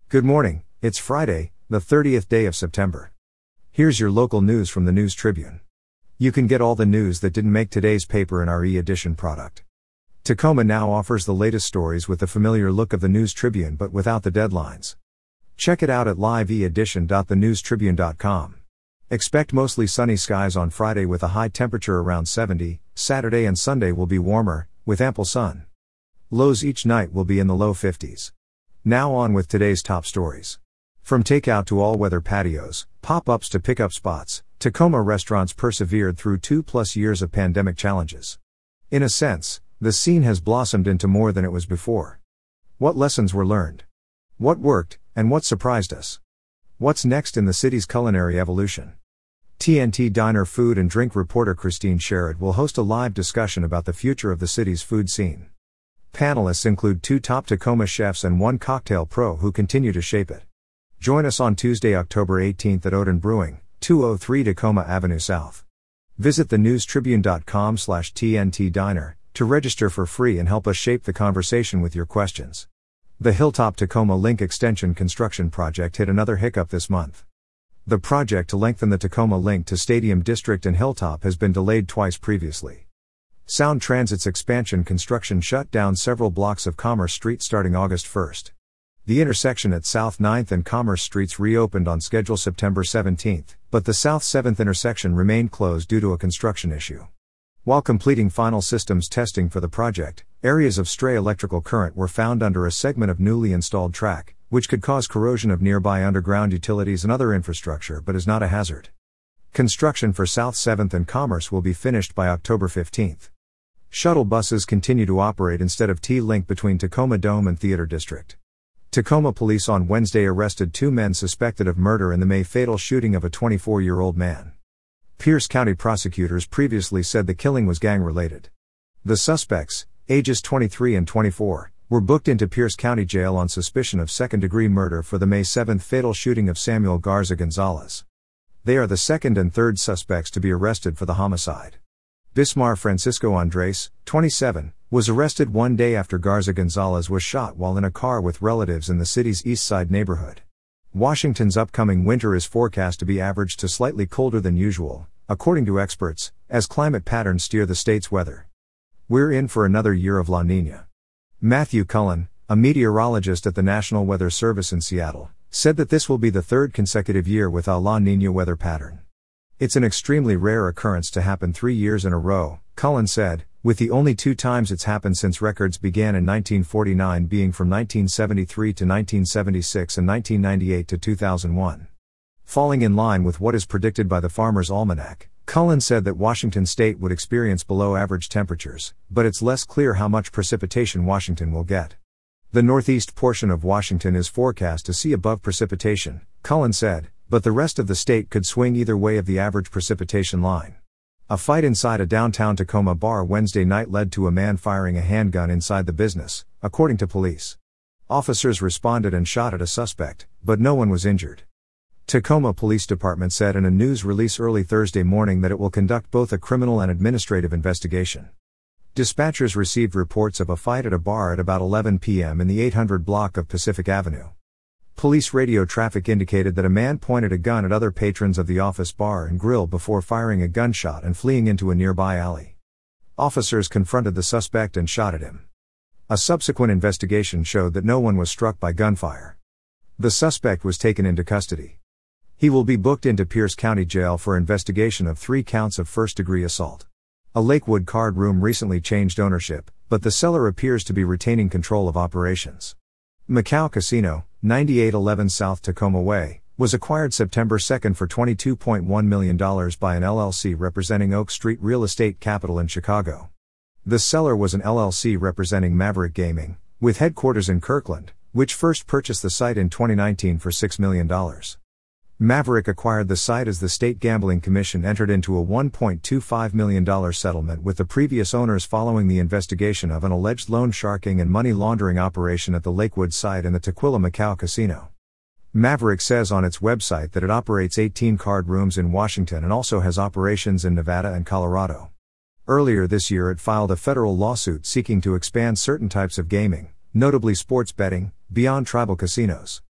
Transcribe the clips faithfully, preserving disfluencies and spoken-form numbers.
Good morning, it's Friday, the thirtieth day of September. Here's your local news from the News Tribune. You can get all the news that didn't make today's paper in our e-edition product. Tacoma now offers the latest stories with the familiar look of the News Tribune but without the deadlines. Check it out at live e edition dot the news tribune dot com. Expect mostly sunny skies on Friday with a high temperature around seventy, Saturday and Sunday will be warmer, with ample sun. Lows each night will be in the low fifties. Now on with today's top stories. From takeout to all-weather patios, pop-ups to pick-up spots, Tacoma restaurants persevered through two-plus years of pandemic challenges. In a sense, the scene has blossomed into more than it was before. What lessons were learned? What worked, and what surprised us? What's next in the city's culinary evolution? T N T Diner food and drink reporter Christine Sherritt will host a live discussion about the future of the city's food scene. Panelists include two top Tacoma chefs and one cocktail pro who continue to shape it. Join us on Tuesday, October eighteenth at Odin Brewing, two oh three Tacoma Avenue South. Visit the news tribune dot com slash T N T Diner to register for free and help us shape the conversation with your questions. The Hilltop Tacoma Link Extension construction project hit another hiccup this month. The project to lengthen the Tacoma Link to Stadium District and Hilltop has been delayed twice previously. Sound Transit's expansion construction shut down several blocks of Commerce Street starting August first. The intersection at South ninth and Commerce Streets reopened on schedule September seventeenth, but the South seventh intersection remained closed due to a construction issue. While completing final systems testing for the project, areas of stray electrical current were found under a segment of newly installed track, which could cause corrosion of nearby underground utilities and other infrastructure but is not a hazard. Construction for South seventh and Commerce will be finished by October fifteenth. Shuttle buses continue to operate instead of T-Link between Tacoma Dome and Theater District. Tacoma police on Wednesday arrested two men suspected of murder in the May fatal shooting of a twenty-four-year-old man. Pierce County prosecutors previously said the killing was gang-related. The suspects, ages twenty-three and twenty-four, were booked into Pierce County Jail on suspicion of second-degree murder for the May seventh fatal shooting of Samuel Garza Gonzalez. They are the second and third suspects to be arrested for the homicide. Bismar Francisco Andres, twenty-seven, was arrested one day after Garza Gonzalez was shot while in a car with relatives in the city's East Side neighborhood. Washington's upcoming winter is forecast to be average to slightly colder than usual, according to experts, as climate patterns steer the state's weather. We're in for another year of La Niña. Matthew Cullen, a meteorologist at the National Weather Service in Seattle, said that this will be the third consecutive year with a La Niña weather pattern. It's an extremely rare occurrence to happen three years in a row, Cullen said, with the only two times it's happened since records began in nineteen forty-nine being from nineteen seventy-three to nineteen seventy-six and nineteen ninety-eight to two thousand one. Falling in line with what is predicted by the Farmer's Almanac, Cullen said that Washington state would experience below-average temperatures, but it's less clear how much precipitation Washington will get. The northeast portion of Washington is forecast to see above precipitation, Cullen said, but the rest of the state could swing either way of the average precipitation line. A fight inside a downtown Tacoma bar Wednesday night led to a man firing a handgun inside the business, according to police. Officers responded and shot at a suspect, but no one was injured. Tacoma Police Department said in a news release early Thursday morning that it will conduct both a criminal and administrative investigation. Dispatchers received reports of a fight at a bar at about eleven p.m. in the eight hundred block of Pacific Avenue. Police radio traffic indicated that a man pointed a gun at other patrons of the Office Bar and Grill before firing a gunshot and fleeing into a nearby alley. Officers confronted the suspect and shot at him. A subsequent investigation showed that no one was struck by gunfire. The suspect was taken into custody. He will be booked into Pierce County Jail for investigation of three counts of first-degree assault. A Lakewood card room recently changed ownership, but the seller appears to be retaining control of operations. Macau Casino, ninety-eight eleven South Tacoma Way, was acquired September second for twenty-two point one million dollars by an L L C representing Oak Street Real Estate Capital in Chicago. The seller was an L L C representing Maverick Gaming, with headquarters in Kirkland, which first purchased the site in twenty nineteen for six million dollars. Maverick acquired the site as the State Gambling Commission entered into a one point two five million dollars settlement with the previous owners following the investigation of an alleged loan sharking and money laundering operation at the Lakewood site and the Tequila Macau Casino. Maverick says on its website that it operates eighteen card rooms in Washington and also has operations in Nevada and Colorado. Earlier this year it filed a federal lawsuit seeking to expand certain types of gaming, notably sports betting, beyond tribal casinos.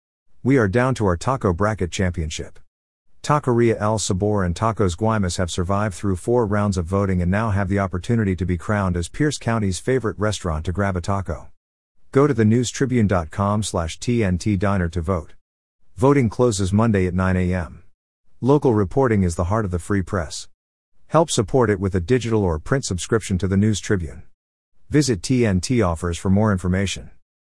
We are down to our taco bracket championship. Taqueria El Sabor and Tacos Guaymas have survived through four rounds of voting and now have the opportunity to be crowned as Pierce County's favorite restaurant to grab a taco. Go to the news tribune dot com slash T N T diner to vote. Voting closes Monday at nine a.m. Local reporting is the heart of the free press. Help support it with a digital or print subscription to the News Tribune. Visit T N T Offers for more information.